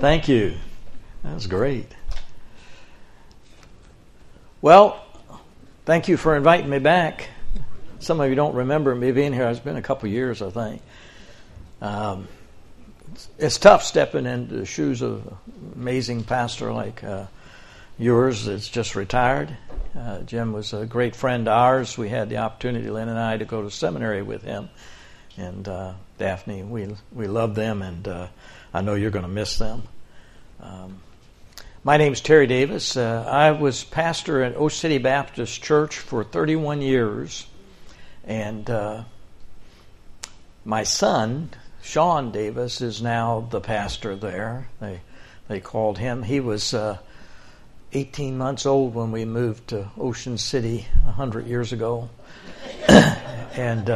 Thank you. That was great. Well, thank you for inviting me back. Some of you don't remember me being here. It's been a couple years, I think. It's tough stepping into the shoes of an amazing pastor like yours that's just retired. Jim was a great friend of ours. We had the opportunity, Lynn and I, to go to seminary with him. And Daphne, we love them, and I know you're going to miss them. My name's Terry Davis. I was pastor at Ocean City Baptist Church for 31 years. And my son, Sean Davis, is now the pastor there. They called him. He was 18 months old when we moved to Ocean City 100 years ago. And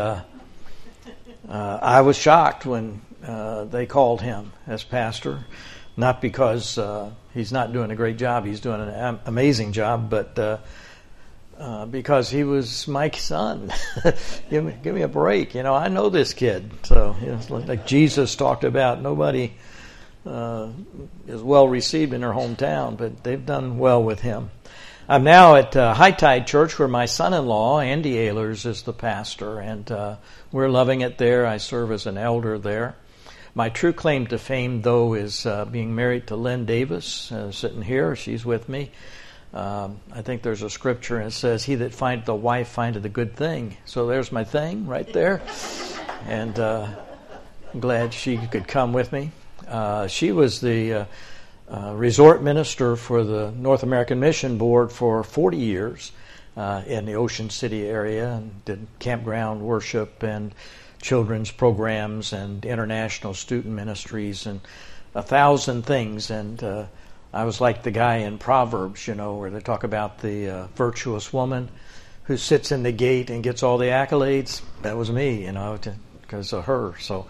I was shocked when they called him as pastor. Not because he's not doing a great job. He's doing an amazing job, but because he was my son. give me a break. You know, I know this kid. So, you know, like Jesus talked about, nobody is well received in their hometown, but they've done well with him. I'm now at High Tide Church, where my son-in-law, Andy Ehlers, is the pastor, and we're loving it there. I serve as an elder there. My true claim to fame, though, is being married to Lynn Davis, sitting here. She's with me. I think there's a scripture, and it says, "He that findeth a wife findeth a good thing." So there's my thing right there. And I'm glad she could come with me. She was the resort minister for the North American Mission Board for 40 years in the Ocean City area, and did campground worship and children's programs and international student ministries and 1,000 things. And I was like the guy in Proverbs, you know, where they talk about the virtuous woman who sits in the gate and gets all the accolades. That was me, you know, because of her. So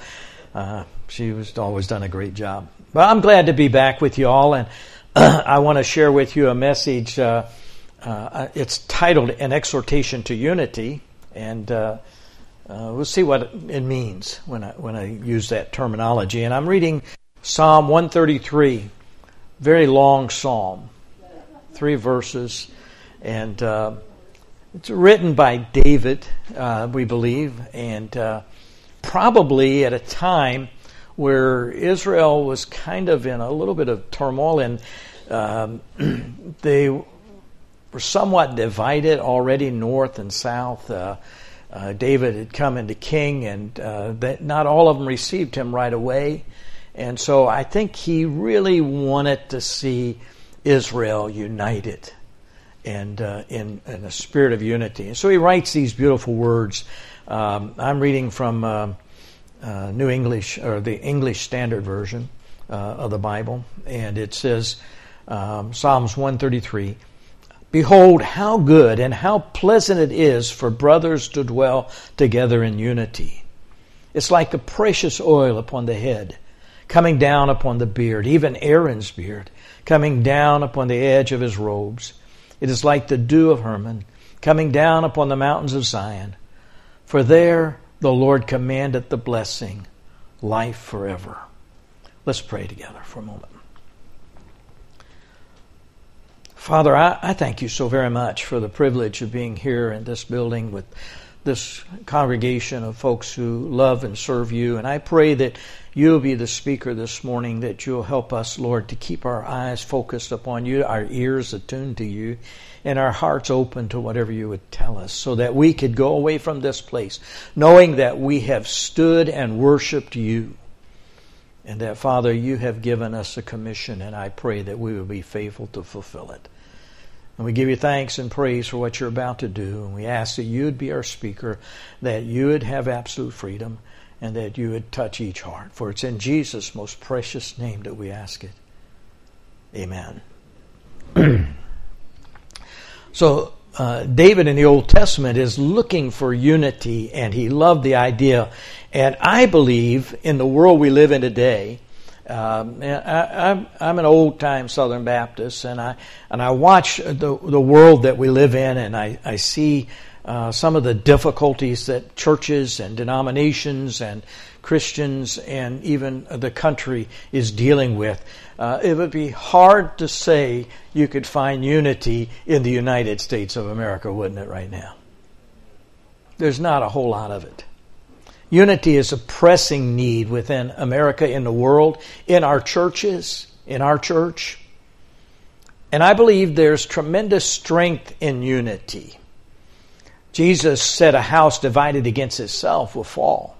she was always done a great job. But I'm glad to be back with you all, and I want to share with you a message. It's titled "An Exhortation to Unity," and we'll see what it means when I use that terminology. And I'm reading Psalm 133, very long psalm, 3 verses, and it's written by David, we believe, and probably at a time where Israel was kind of in a little bit of turmoil, and they were somewhat divided already, north and south. David had come into king, and not all of them received him right away. And so I think he really wanted to see Israel united and in a spirit of unity. And so he writes these beautiful words. I'm reading from New English, or the English Standard Version of the Bible, and it says, Psalms 133, "Behold, how good and how pleasant it is for brothers to dwell together in unity. It's like the precious oil upon the head, coming down upon the beard, even Aaron's beard, coming down upon the edge of his robes. It is like the dew of Hermon, coming down upon the mountains of Zion. For there the Lord commandeth the blessing, life forever." Let's pray together for a moment. Father, I thank you so very much for the privilege of being here in this building with this congregation of folks who love and serve you. And I pray that you'll be the speaker this morning, that you'll help us, Lord, to keep our eyes focused upon you, our ears attuned to you, and our hearts open to whatever you would tell us, so that we could go away from this place knowing that we have stood and worshiped you, and that, Father, you have given us a commission, and I pray that we will be faithful to fulfill it. And we give you thanks and praise for what you're about to do, and we ask that you would be our speaker, that you would have absolute freedom, and that you would touch each heart. For it's in Jesus' most precious name that we ask it. Amen. So David in the Old Testament is looking for unity, and he loved the idea. And I believe in the world we live in today, I'm an old-time Southern Baptist, and I watch the world that we live in, and I see some of the difficulties that churches and denominations and Christians and even the country is dealing with. It would be hard to say you could find unity in the United States of America, wouldn't it, right now? There's not a whole lot of it. Unity is a pressing need within America, in the world, in our churches, in our church. And I believe there's tremendous strength in unity. Jesus said a house divided against itself will fall.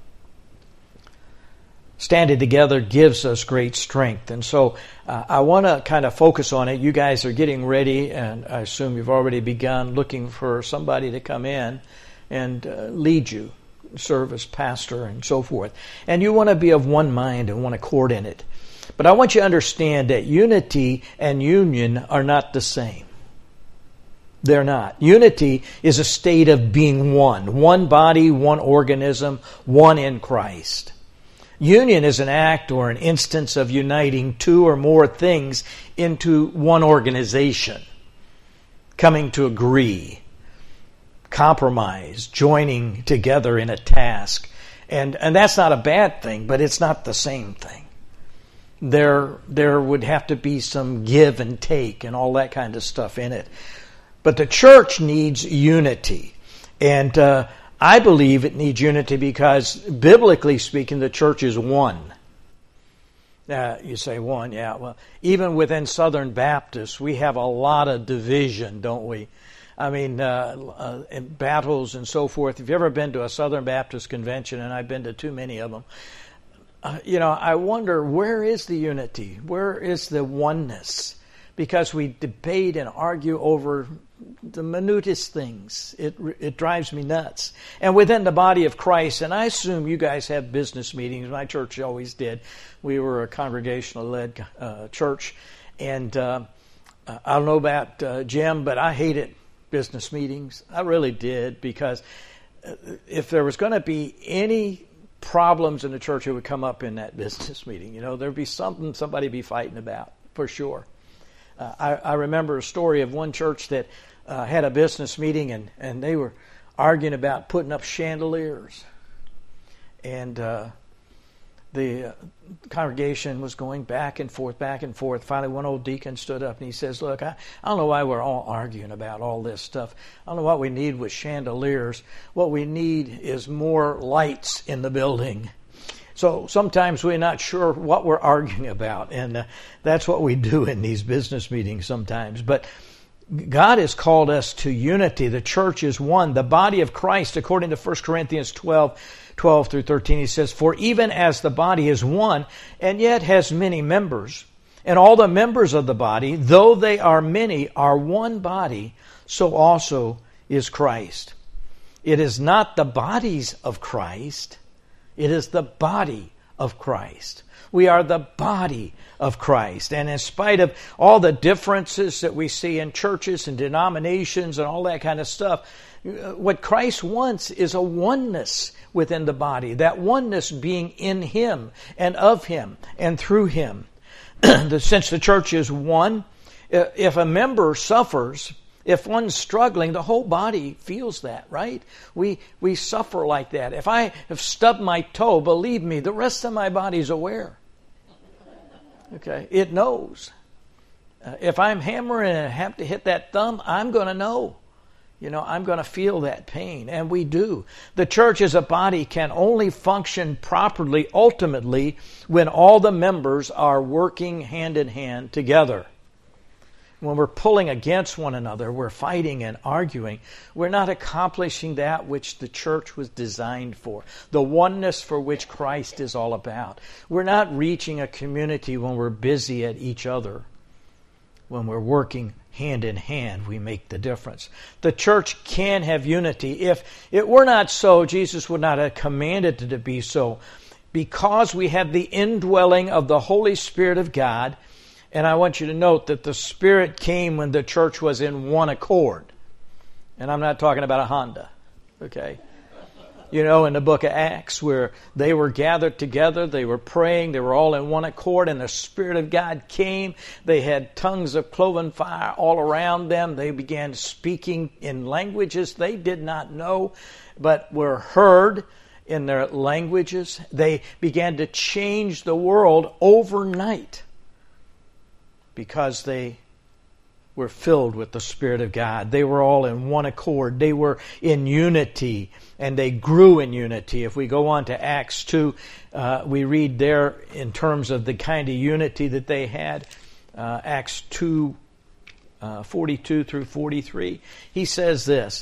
Standing together gives us great strength. And so I want to kind of focus on it. You guys are getting ready, and I assume you've already begun looking for somebody to come in and lead you, serve as pastor and so forth. And you want to be of one mind and one accord in it. But I want you to understand that unity and union are not the same. They're not. Unity is a state of being one body, one organism, one in Christ. Union is an act or an instance of uniting two or more things into one organization, coming to agree, compromise, joining together in a task. And that's not a bad thing, but it's not the same thing. There would have to be some give and take and all that kind of stuff in it. But the church needs unity. And I believe it needs unity because, biblically speaking, the church is one. You say one, yeah. Well, even within Southern Baptists, we have a lot of division, don't we? I mean, in battles and so forth. If you've ever been to a Southern Baptist convention, and I've been to too many of them, I wonder, where is the unity? Where is the oneness? Because we debate and argue over the minutest things. It drives me nuts. And within the body of Christ, and I assume you guys have business meetings. My church always did. We were a congregational-led church. And I don't know about Jim, but I hated business meetings. I really did, because if there was going to be any problems in the church, it would come up in that business meeting. There'd be something somebody be fighting about, for sure. I remember a story of one church that had a business meeting, and they were arguing about putting up chandeliers. And the congregation was going back and forth. Finally, one old deacon stood up and he says, look, I don't know why we're all arguing about all this stuff. I don't know what we need with chandeliers. What we need is more lights in the building. So sometimes we're not sure what we're arguing about, and that's what we do in these business meetings sometimes. But God has called us to unity. The church is one. The body of Christ, according to 1 Corinthians 12 through 13, he says, for even as the body is one, and yet has many members, and all the members of the body, though they are many, are one body, so also is Christ. It is not the bodies of Christ, it is the body of Christ. We are the body of Christ. And in spite of all the differences that we see in churches and denominations and all that kind of stuff, what Christ wants is a oneness within the body. That oneness being in Him and of Him and through Him. Since the church is one, if a member suffers, if one's struggling, the whole body feels that, right? We suffer like that. If I have stubbed my toe, believe me, the rest of my body's aware. Okay, it knows. If I'm hammering and have to hit that thumb, I'm going to know. I'm going to feel that pain, and we do. The church as a body can only function properly, ultimately, when all the members are working hand in hand together. When we're pulling against one another, we're fighting and arguing, we're not accomplishing that which the church was designed for, the oneness for which Christ is all about. We're not reaching a community when we're busy at each other. When we're working hand in hand, we make the difference. The church can have unity. If it were not so, Jesus would not have commanded it to be so. Because we have the indwelling of the Holy Spirit of God. And I want you to note that the Spirit came when the church was in one accord. And I'm not talking about a Honda, okay? In the book of Acts, where they were gathered together, they were praying, they were all in one accord, and the Spirit of God came. They had tongues of cloven fire all around them. They began speaking in languages they did not know, but were heard. in their languages. They began to change the world overnight because they were filled with the Spirit of God. They were all in one accord. They were in unity, and they grew in unity. If we go on to Acts 2, we read there in terms of the kind of unity that they had. Acts 2, 42 through 43. He says this,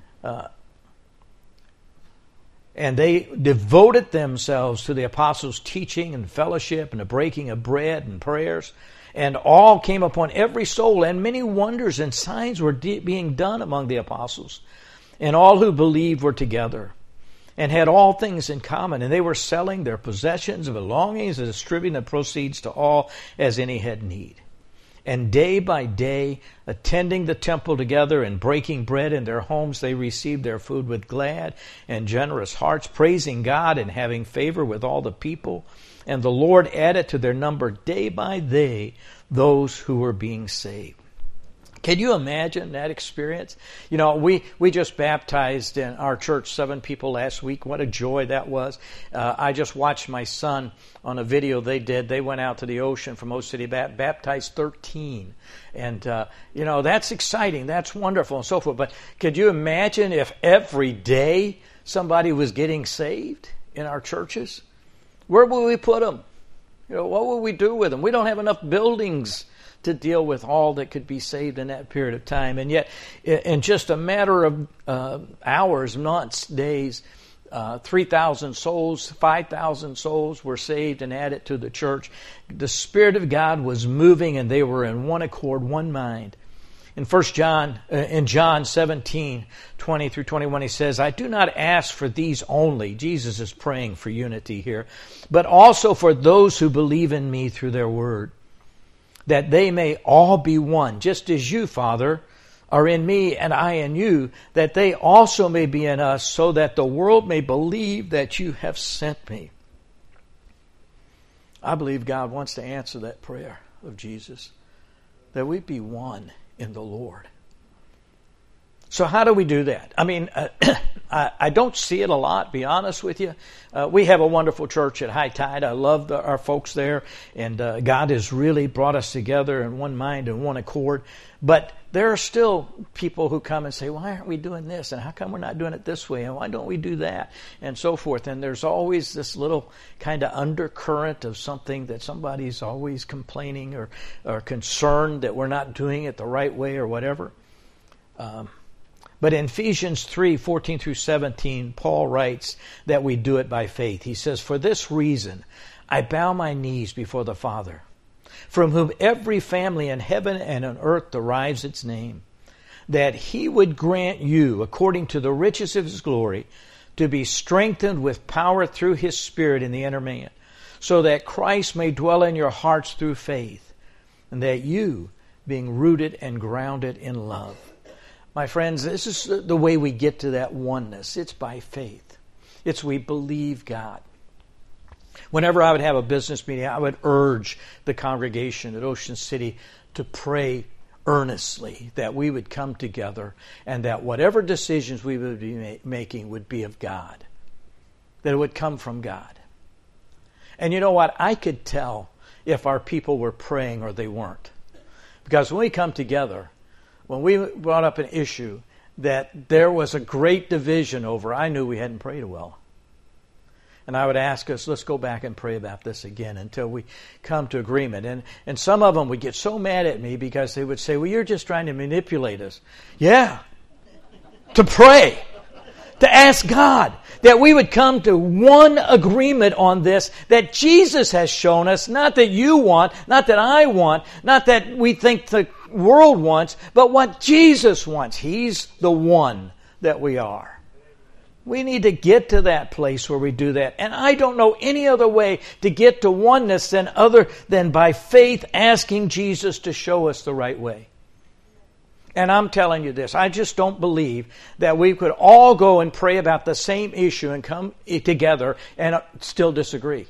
and they devoted themselves to the apostles' teaching and fellowship and the breaking of bread and prayers. And all came upon every soul, and many wonders and signs were being done among the apostles. And all who believed were together and had all things in common. And they were selling their possessions and belongings and distributing the proceeds to all as any had need. And day by day, attending the temple together and breaking bread in their homes, they received their food with glad and generous hearts, praising God and having favor with all the people. And the Lord added to their number day by day those who were being saved. Can you imagine that experience? You know, we just baptized in our church 7 people last week. What a joy that was. I just watched my son on a video they did. They went out to the ocean from Ocean City, baptized 13. And, that's exciting. That's wonderful and so forth. But could you imagine if every day somebody was getting saved in our churches? Where would we put them? What would we do with them? We don't have enough buildings to deal with all that could be saved in that period of time. And yet, in just a matter of hours, months, days, 3,000 souls, 5,000 souls were saved and added to the church. The Spirit of God was moving, and they were in one accord, one mind. In John 17, 20 through 21, he says, I do not ask for these only. Jesus is praying for unity here. But also for those who believe in me through their word, that they may all be one, just as you, Father, are in me and I in you, that they also may be in us, so that the world may believe that you have sent me. I believe God wants to answer that prayer of Jesus, that we be one in the Lord. So how do we do that? I mean, I don't see it a lot, be honest with you. We have a wonderful church at High Tide. I love our folks there, and God has really brought us together in one mind and one accord. But there are still people who come and say, why aren't we doing this? And how come we're not doing it this way? And why don't we do that? And so forth. And there's always this little kind of undercurrent of something that somebody's always complaining or concerned that we're not doing it the right way or whatever. But in Ephesians 3, 14 through 17, Paul writes that we do it by faith. He says, for this reason, I bow my knees before the Father, from whom every family in heaven and on earth derives its name, that he would grant you, according to the riches of his glory, to be strengthened with power through his Spirit in the inner man, so that Christ may dwell in your hearts through faith, and that you, being rooted and grounded in love. My friends, this is the way we get to that oneness. It's by faith. It's we believe God. Whenever I would have a business meeting, I would urge the congregation at Ocean City to pray earnestly that we would come together and that whatever decisions we would be making would be of God, that it would come from God. And you know what? I could tell if our people were praying or they weren't. Because when we come together, when we brought up an issue that there was a great division over, I knew we hadn't prayed well. And I would ask us, let's go back and pray about this again until we come to agreement. And some of them would get so mad at me because they would say, well, you're just trying to manipulate us. Yeah, to pray, to ask God that we would come to one agreement on this that Jesus has shown us, not that you want, not that I want, not that we think the world wants, but what Jesus wants. He's the one that we are. We need to get to that place where we do that. And I don't know any other way to get to oneness other than by faith asking Jesus to show us the right way. And I'm telling you this, I just don't believe that we could all go and pray about the same issue and come together and still disagree.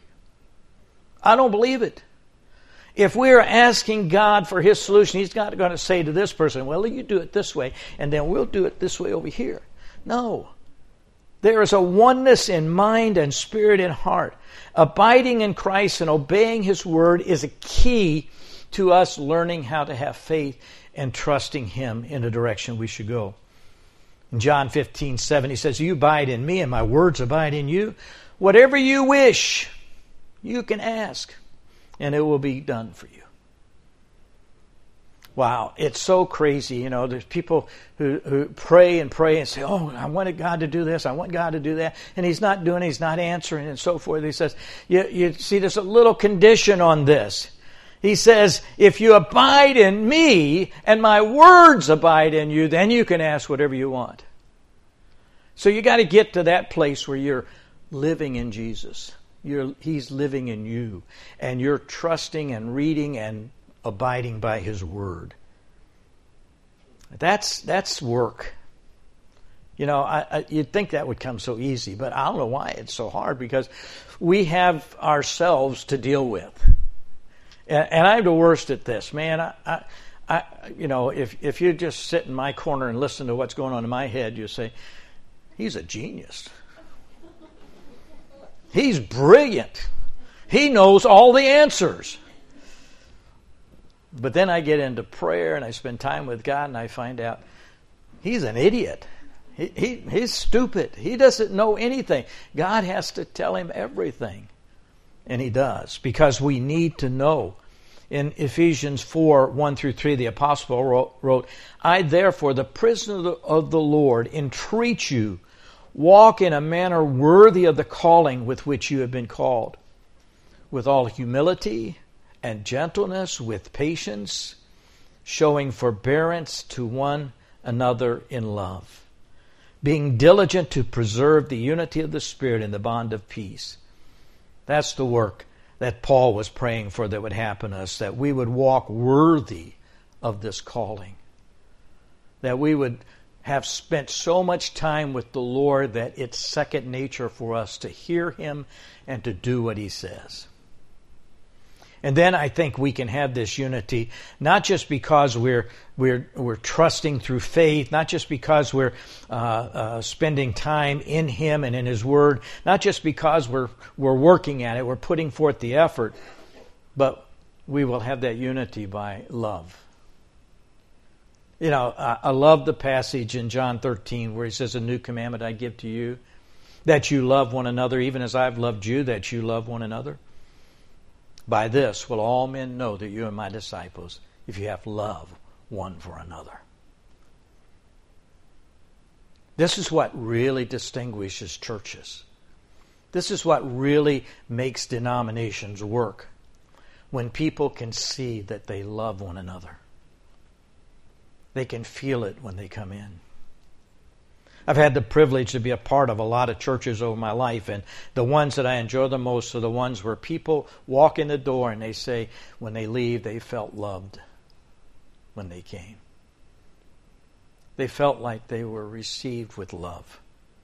I don't believe it. If we're asking God for His solution, He's not going to say to this person, well, you do it this way, and then we'll do it this way over here. No. There is a oneness in mind and spirit and heart. Abiding in Christ and obeying His Word is a key to us learning how to have faith and trusting Him in the direction we should go. In John 15:7, He says, "You abide in me and my words abide in you. Whatever you wish, you can ask, and it will be done for you." Wow, it's so crazy. You know, there's people who pray and say, "Oh, I wanted God to do this, I want God to do that," and He's not doing it, He's not answering, and so forth. He says, you see, there's a little condition on this. He says, "If you abide in me and my words abide in you, then you can ask whatever you want." So you got to get to that place where you're living in Jesus. He's living in you, and you're trusting and reading and abiding by His Word. That's work. You know, you'd think that would come so easy, but I don't know why it's so hard, because we have ourselves to deal with. And I'm the worst at this, man. You know, if you just sit in my corner and listen to what's going on in my head, you say, "He's a genius. He's brilliant. He knows all the answers." But then I get into prayer and I spend time with God and I find out he's an idiot. He's stupid. He doesn't know anything. God has to tell him everything. And He does, because we need to know. In Ephesians 4:1-3, the Apostle wrote, "I therefore, the prisoner of the Lord, entreat you, walk in a manner worthy of the calling with which you have been called, with all humility and gentleness, with patience, showing forbearance to one another in love, being diligent to preserve the unity of the Spirit in the bond of peace." That's the work that Paul was praying for that would happen to us, that we would walk worthy of this calling, that we would have spent so much time with the Lord that it's second nature for us to hear Him and to do what He says. And then I think we can have this unity, not just because we're trusting through faith, not just because we're spending time in Him and in His Word, not just because we're working at it, we're putting forth the effort, but we will have that unity by love. You know, I love the passage in John 13 where He says, "A new commandment I give to you, that you love one another, even as I've loved you, that you love one another. By this will all men know that you are my disciples, if you have love one for another." This is what really distinguishes churches. This is what really makes denominations work, when people can see that they love one another. They can feel it when they come in. I've had the privilege to be a part of a lot of churches over my life, and the ones that I enjoy the most are the ones where people walk in the door and they say when they leave they felt loved when they came. They felt like they were received with love.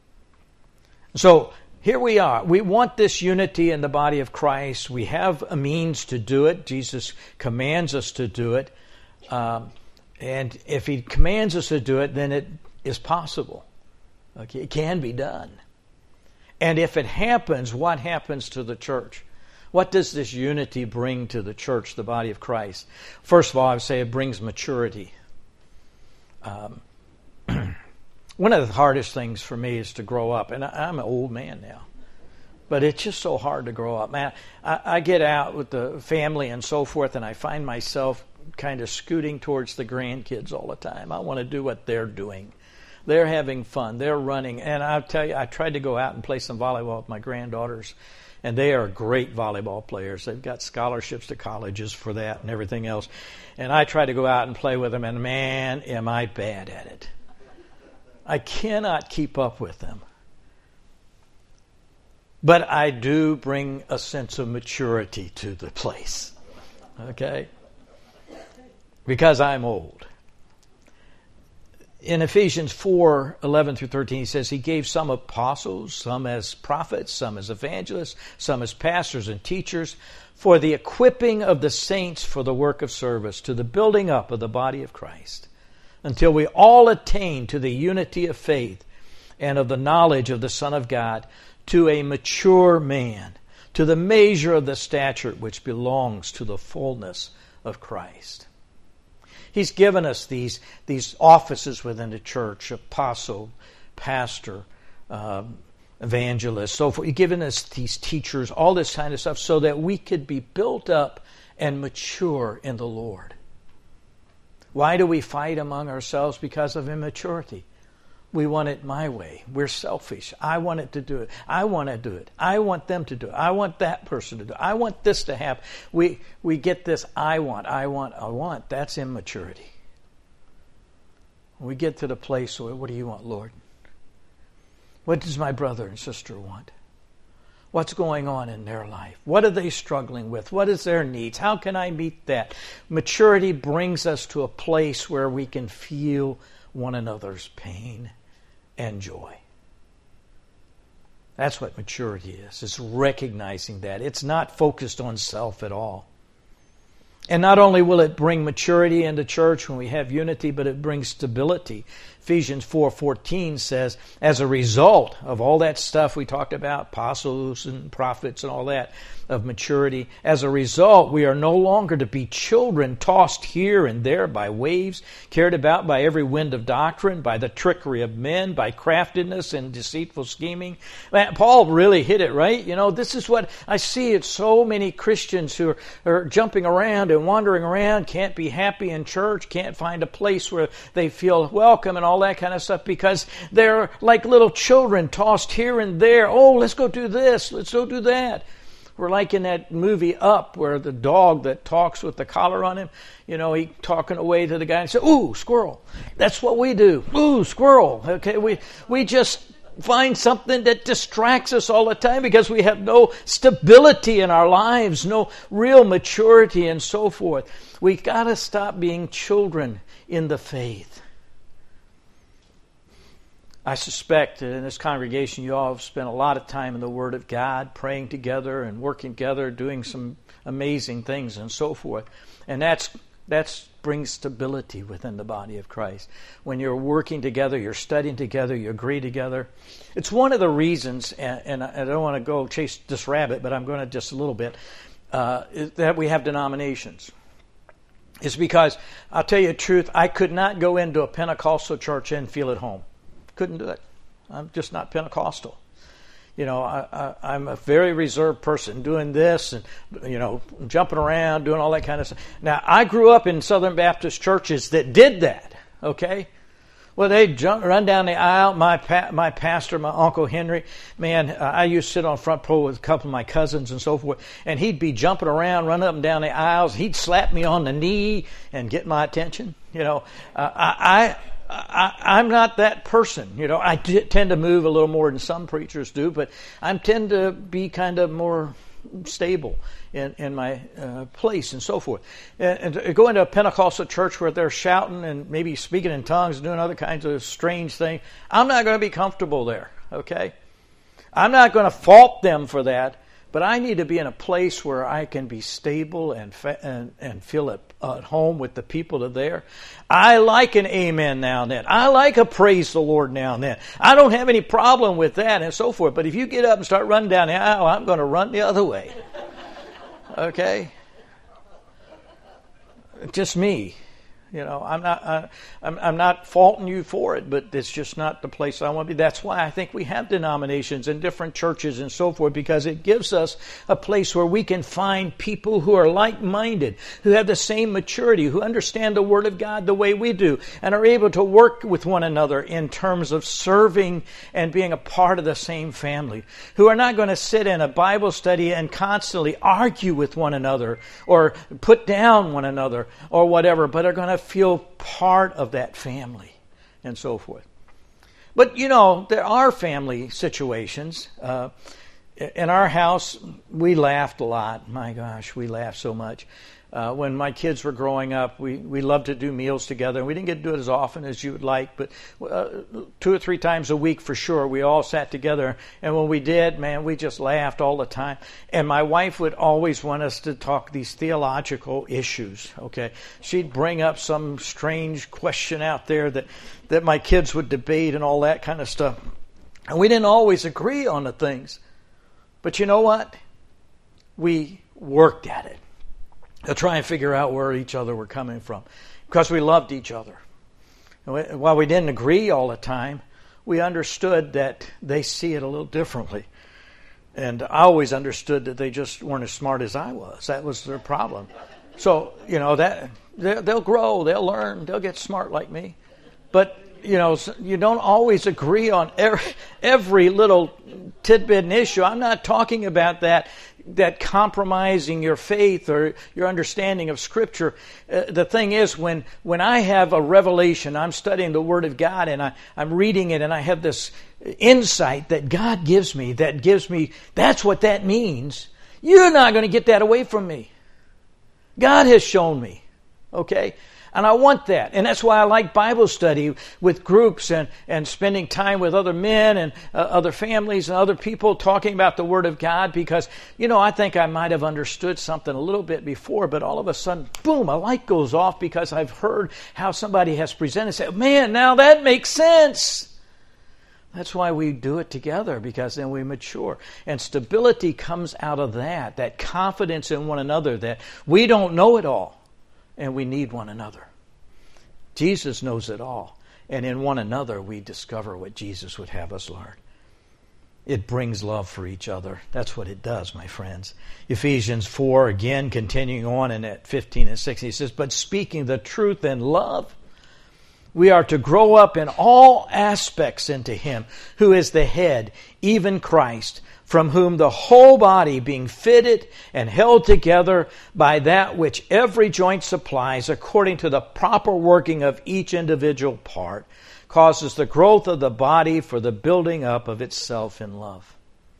So here we are. We want this unity in the body of Christ. We have a means to do it. Jesus commands us to do it. And if He commands us to do it, then it is possible. Okay, it can be done. And if it happens, what happens to the church? What does this unity bring to the church, the body of Christ? First of all, I would say it brings maturity. One of the hardest things for me is to grow up. And I'm an old man now. But it's just so hard to grow up. Man, I get out with the family and so forth, and I find myself kind of scooting towards the grandkids all the time. I want to do what they're doing. They're having fun. They're running. And I'll tell you, I tried to go out and play some volleyball with my granddaughters, and they are great volleyball players. They've got scholarships to colleges for that and everything else. And I tried to go out and play with them, and man, am I bad at it. I cannot keep up with them. But I do bring a sense of maturity to the place. Okay? Because I'm old. In Ephesians 4:11-13, he says He gave some apostles, some as prophets, some as evangelists, some as pastors and teachers, for the equipping of the saints for the work of service, to the building up of the body of Christ, until we all attain to the unity of faith and of the knowledge of the Son of God, to a mature man, to the measure of the stature which belongs to the fullness of Christ. He's given us these offices within the church: apostle, pastor, evangelist, so forth. He's given us these teachers, all this kind of stuff, so that we could be built up and mature in the Lord. Why do we fight among ourselves? Because of immaturity. We want it my way. We're selfish. I want it to do it. I want to do it. I want them to do it. I want that person to do it. I want this to happen. We get this I want. That's immaturity. We get to the place where, what do you want, Lord? What does my brother and sister want? What's going on in their life? What are they struggling with? What is their needs? How can I meet that? Maturity brings us to a place where we can feel one another's pain and joy. That's what maturity is. It's recognizing that. It's not focused on self at all. And not only will it bring maturity into church when we have unity, but it brings stability. Ephesians 4:14 says, as a result of all that stuff we talked about, apostles and prophets and all that, of maturity, as a result, we are no longer to be children tossed here and there by waves, carried about by every wind of doctrine, by the trickery of men, by craftiness and deceitful scheming. Man, Paul really hit it, right? You know, this is what I see. It's so many Christians who are jumping around and wandering around, can't be happy in church, can't find a place where they feel welcome and all that kind of stuff, because they're like little children tossed here and there. Oh, let's go do this. Let's go do that. We're like in that movie Up, where the dog that talks with the collar on him, you know, he talking away to the guy and say, ooh, squirrel. That's what we do. Ooh, squirrel. Okay, we just find something that distracts us all the time because we have no stability in our lives, no real maturity and so forth. We've got to stop being children in the faith. I suspect that in this congregation you all have spent a lot of time in the Word of God, praying together and working together, doing some amazing things and so forth. And that brings stability within the body of Christ. When you're working together, you're studying together, you agree together. It's one of the reasons, and I don't want to go chase this rabbit, but I'm going to just a little bit, that we have denominations. It's because, I'll tell you the truth, I could not go into a Pentecostal church and feel at home. Couldn't do it. I'm just not Pentecostal. You know, I'm a very reserved person, doing this and, you know, jumping around, doing all that kind of stuff. Now, I grew up in Southern Baptist churches that did that, okay? Well, they'd run down the aisle. My pastor, my Uncle Henry, man, I used to sit on front row with a couple of my cousins and so forth, and he'd be jumping around, running up and down the aisles. He'd slap me on the knee and get my attention. You know, I'm not that person. You know, I tend to move a little more than some preachers do, but I tend to be kind of more stable in my place and so forth. And go into a Pentecostal church where they're shouting and maybe speaking in tongues and doing other kinds of strange things, I'm not going to be comfortable there, okay? I'm not going to fault them for that, but I need to be in a place where I can be stable and feel at home with the people that are there. I like an amen now and then. I like a praise the Lord now and then. I don't have any problem with that and so forth. But if you get up and start running down the aisle, I'm going to run the other way. Okay? Just me. You know, I'm not faulting you for it, but it's just not the place I want to be. That's why I think we have denominations and different churches and so forth, because it gives us a place where we can find people who are like-minded, who have the same maturity, who understand the Word of God the way we do, and are able to work with one another in terms of serving and being a part of the same family, who are not going to sit in a Bible study and constantly argue with one another or put down one another or whatever, but are going to feel part of that family and so forth. But, you know, there are family situations. In our house, we laughed a lot. My gosh, we laughed so much. When my kids were growing up, we loved to do meals together. We didn't get to do it as often as you would like, but 2 or 3 times a week for sure, we all sat together. And when we did, man, we just laughed all the time. And my wife would always want us to talk these theological issues, okay? She'd bring up some strange question out there that my kids would debate and all that kind of stuff. And we didn't always agree on the things. But you know what? We worked at it to try and figure out where each other were coming from, because we loved each other. And while we didn't agree all the time, we understood that they see it a little differently. And I always understood that they just weren't as smart as I was. That was their problem. So, that they'll grow, they'll learn, they'll get smart like me. But, you don't always agree on every little tidbit and issue. I'm not talking about that compromising your faith or your understanding of Scripture. The thing is, when I have a revelation, I'm studying the Word of God and I'm reading it and I have this insight that God gives me, that's what that means. You're not going to get that away from me. God has shown me. Okay? And I want that. And that's why I like Bible study with groups and spending time with other men and other families and other people talking about the Word of God, because, I think I might have understood something a little bit before, but all of a sudden, boom, a light goes off because I've heard how somebody has presented and said, man, now that makes sense. That's why we do it together, because then we mature. And stability comes out of that confidence in one another, that we don't know it all. And we need one another. Jesus knows it all. And in one another, we discover what Jesus would have us learn. It brings love for each other. That's what it does, my friends. Ephesians 4, again, continuing on in at 15 and 16, he says, but speaking the truth in love, we are to grow up in all aspects into Him who is the head, even Christ, from whom the whole body, being fitted and held together by that which every joint supplies, according to the proper working of each individual part, causes the growth of the body for the building up of itself in love.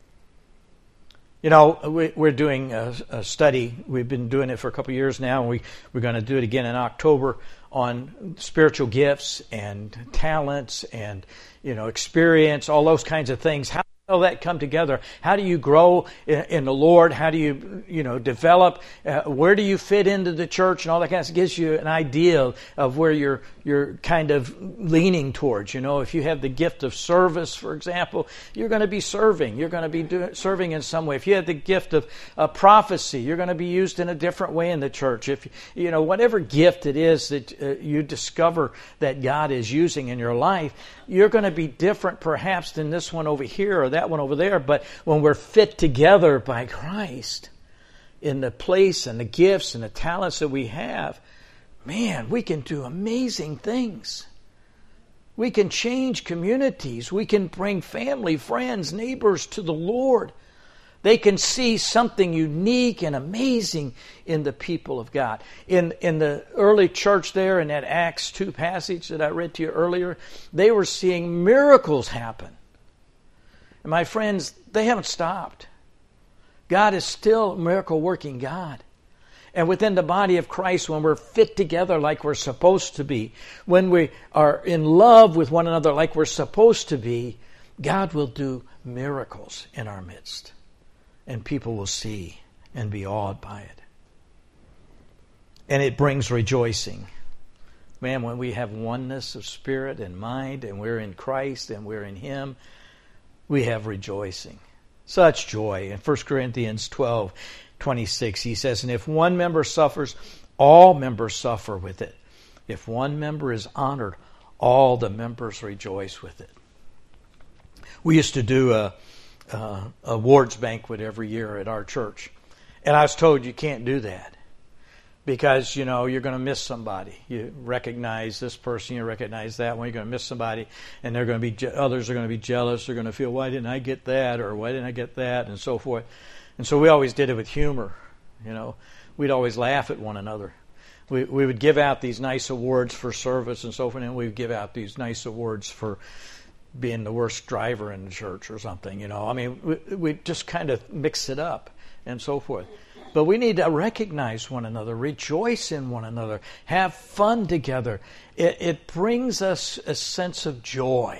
We're doing a study. We've been doing it for a couple of years now, and we're going to do it again in October on spiritual gifts and talents and, experience, all those kinds of things. How all that come together? How do you grow in the Lord? How do you, develop? Where do you fit into the church and all that kind of stuff? Gives you an idea of where you're kind of leaning towards. If you have the gift of service, for example, you're going to be serving. You're going to be serving in some way. If you have the gift of prophecy, you're going to be used in a different way in the church. If whatever gift it is that you discover that God is using in your life, you're going to be different perhaps than this one over here or that one over there. But when we're fit together by Christ in the place and the gifts and the talents that we have, man, we can do amazing things. We can change communities. We can bring family, friends, neighbors to the Lord. They can see something unique and amazing in the people of God. In the early church there, in that Acts 2 passage that I read to you earlier, they were seeing miracles happen. And my friends, they haven't stopped. God is still a miracle-working God. And within the body of Christ, when we're fit together like we're supposed to be, when we are in love with one another like we're supposed to be, God will do miracles in our midst. And people will see and be awed by it. And it brings rejoicing. Man, when we have oneness of spirit and mind, and we're in Christ and we're in Him, we have rejoicing. Such joy. In 1 Corinthians 12:26, he says, and if one member suffers, all members suffer with it. If one member is honored, all the members rejoice with it. We used to do a awards banquet every year at our church. And I was told you can't do that because, you're going to miss somebody. You recognize this person, you recognize that one, you're going to miss somebody, and they're going to be others are going to be jealous. They're going to feel, why didn't I get that, or why didn't I get that, and so forth. And so we always did it with humor. We'd always laugh at one another. We would give out these nice awards for service and so forth, and we'd give out these nice awards for being the worst driver in the church or something, we just kind of mix it up and so forth. But we need to recognize one another, rejoice in one another, have fun together. It brings us a sense of joy.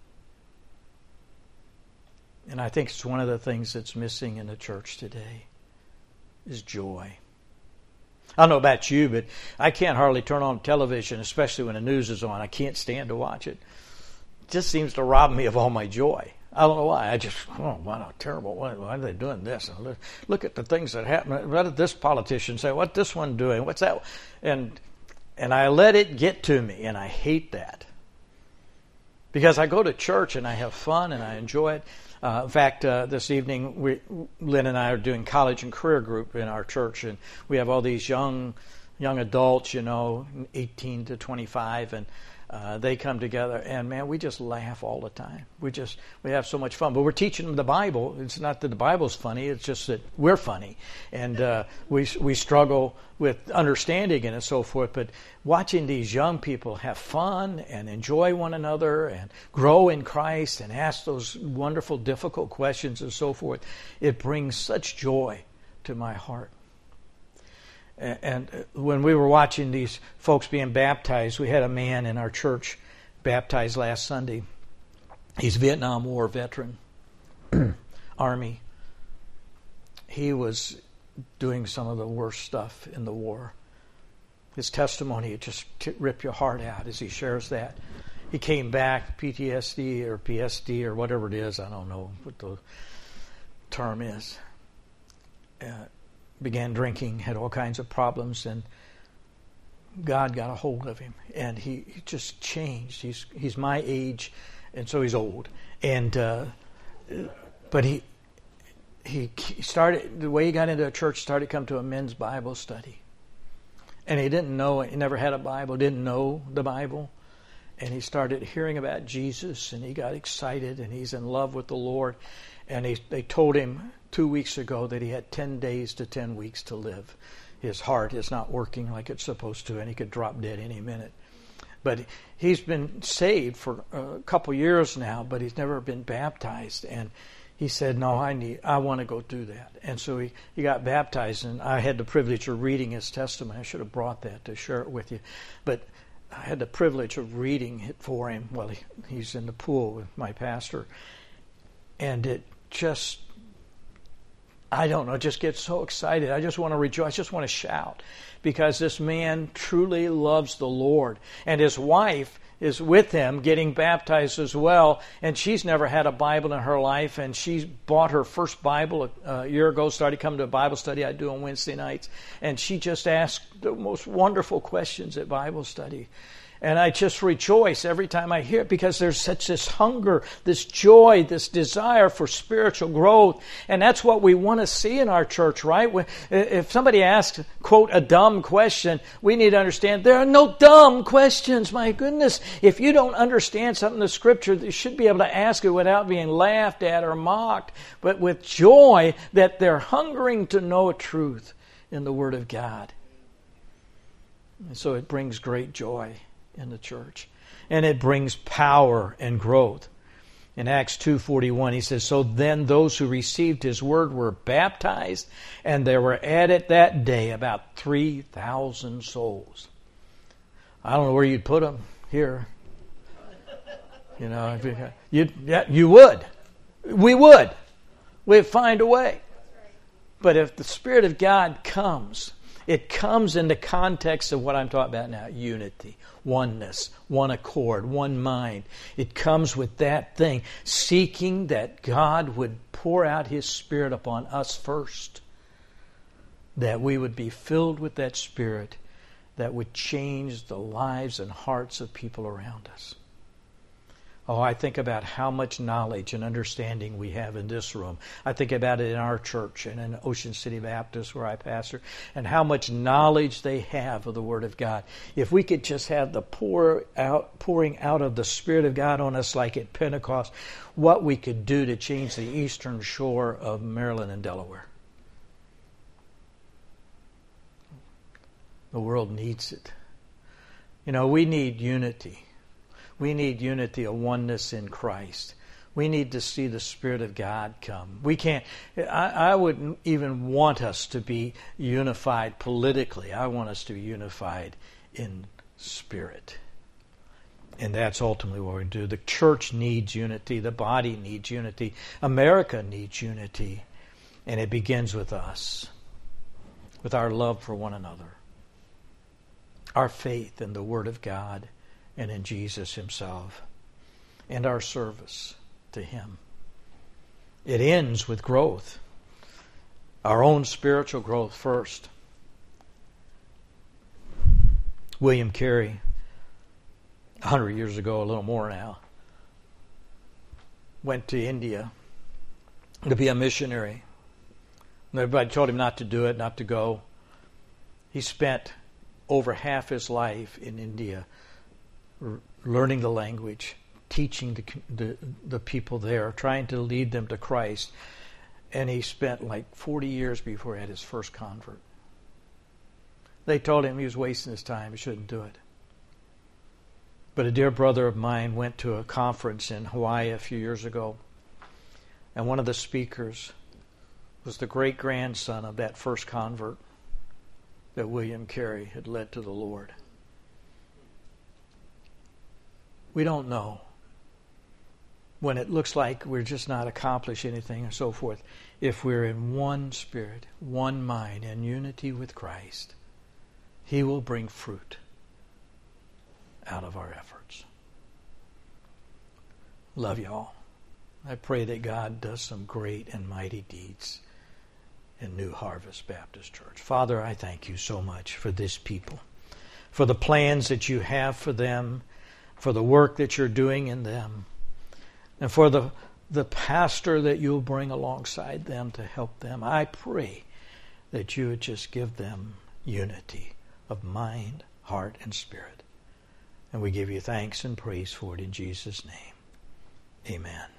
And I think it's one of the things that's missing in the church today is joy. I don't know about you, but I can't hardly turn on television, especially when the news is on. I can't stand to watch it. Just seems to rob me of all my joy. I don't know why. What a terrible, why are they doing this? Look at the things that happen. What did this politician say? What's this one doing? What's that? And I let it get to me, and I hate that. Because I go to church and I have fun and I enjoy it. In fact, this evening, Lynn and I are doing college and career group in our church, and we have all these young adults, 18 to 25, and they come together, and man, we just laugh all the time. We have so much fun. But we're teaching them the Bible. It's not that the Bible's funny; it's just that we're funny, and we struggle with understanding it and so forth. But watching these young people have fun and enjoy one another and grow in Christ and ask those wonderful, difficult questions and so forth, it brings such joy to my heart. And when we were watching these folks being baptized, we had a man in our church baptized last Sunday. He's a Vietnam War veteran, Army. He was doing some of the worst stuff in the war. His testimony, it just rip your heart out as he shares that. He came back, PTSD or PSD or whatever it is, I don't know what the term is. Began drinking, had all kinds of problems, and God got a hold of him, and he just changed. He's my age, and so he's old, and but he started, the way he got into a church, started to come to a men's Bible study, and he didn't know, he never had a Bible, didn't know the Bible, and he started hearing about Jesus, and he got excited, and he's in love with the Lord, and they told him 2 weeks ago that he had 10 days to 10 weeks to live. His heart is not working like it's supposed to, and he could drop dead any minute. But he's been saved for a couple years now, but he's never been baptized. And he said, no, I want to go do that. And so he got baptized, and I had the privilege of reading his testimony. I should have brought that to share it with you. But I had the privilege of reading it for him while he's in the pool with my pastor. And it just, I don't know, just get so excited. I just want to rejoice. I just want to shout because this man truly loves the Lord. And his wife is with him getting baptized as well. And she's never had a Bible in her life. And she bought her first Bible a year ago, started coming to a Bible study I do on Wednesday nights. And she just asked the most wonderful questions at Bible study. And I just rejoice every time I hear it because there's such this hunger, this joy, this desire for spiritual growth. And that's what we want to see in our church, right? If somebody asks, quote, a dumb question, we need to understand there are no dumb questions. My goodness, if you don't understand something in the Scripture, you should be able to ask it without being laughed at or mocked, but with joy that they're hungering to know truth in the Word of God. And so it brings great joy in the church. And it brings power and growth. In Acts 2:41, he says, so then those who received his word were baptized, and there were added that day about 3,000 souls. I don't know where you'd put them here. You would. We would. We'd find a way. But if the Spirit of God comes, it comes in the context of what I'm talking about now, unity, oneness, one accord, one mind. It comes with that thing, seeking that God would pour out His Spirit upon us first, that we would be filled with that Spirit that would change the lives and hearts of people around us. Oh, I think about how much knowledge and understanding we have in this room. I think about it in our church and in Ocean City Baptist where I pastor, and how much knowledge they have of the Word of God. If we could just have the pouring out of the Spirit of God on us like at Pentecost, what we could do to change the eastern shore of Maryland and Delaware. The world needs it. We need unity. We need unity, a oneness in Christ. We need to see the Spirit of God come. We can't, I wouldn't even want us to be unified politically. I want us to be unified in spirit. And that's ultimately what we do. The church needs unity. The body needs unity. America needs unity. And it begins with us, with our love for one another, our faith in the Word of God, and in Jesus Himself, and our service to Him. It ends with growth. Our own spiritual growth first. William Carey, 100 years ago, a little more now, went to India to be a missionary. And everybody told him not to do it, not to go. He spent over half his life in India learning the language, teaching the people there, trying to lead them to Christ. And he spent like 40 years before he had his first convert. They told him he was wasting his time, he shouldn't do it. But a dear brother of mine went to a conference in Hawaii a few years ago, and one of the speakers was the great-grandson of that first convert that William Carey had led to the Lord. We don't know. When it looks like we're just not accomplishing anything and so forth, if we're in one spirit, one mind, and unity with Christ, He will bring fruit out of our efforts. Love you all. I pray that God does some great and mighty deeds in New Harvest Baptist Church. Father, I thank you so much for this people, for the plans that you have for them, for the work that you're doing in them, and for the pastor that you'll bring alongside them to help them. I pray that you would just give them unity of mind, heart, and spirit. And we give you thanks and praise for it in Jesus' name. Amen.